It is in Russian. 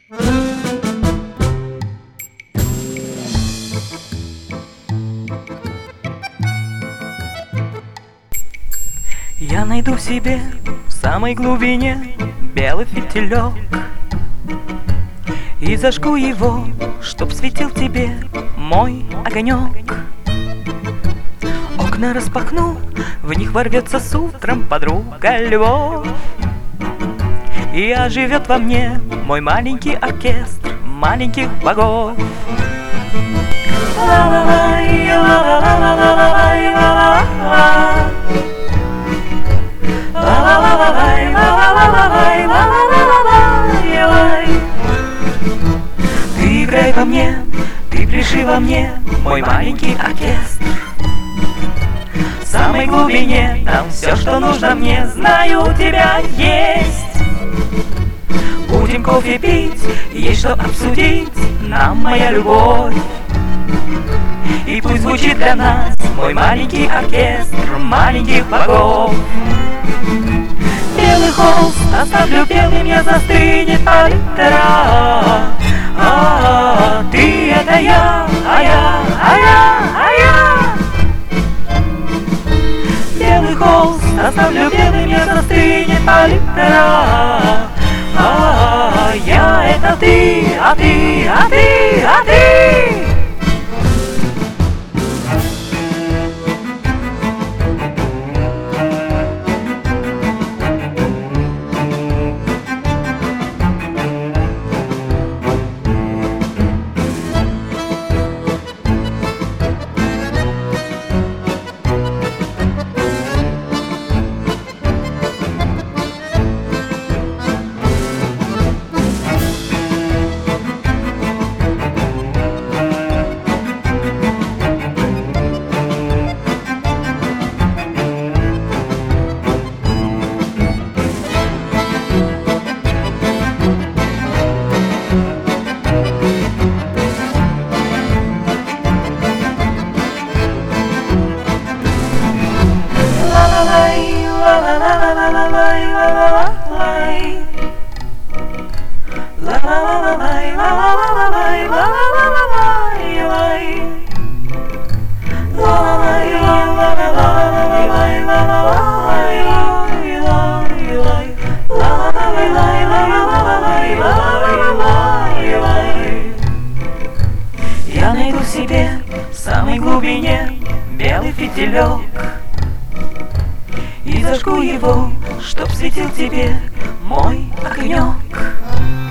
Я найду в себе в самой глубине белый фитилек и зажгу его, чтоб светил тебе мой огонек. Окна распахну, в них ворвется с утром подруга любовь, и оживет во мне мой маленький оркестр маленьких богов. Ты играй во мне, ты пляши во мне, мой маленький оркестр. В самой глубине там все, что нужно мне, знаю, у тебя есть. Будем кофе пить, есть что обсудить, нам моя любовь. И пусть звучит для нас мой маленький оркестр маленьких богов. Белый холст оставлю белым, я застынет палитра. Ты это я, Белый холст оставлю белым, я застынет палитра. Я это ты, ты. Я найду в себе в самой глубине белый фитилек и зажгу его, чтоб светил тебе мой огонек.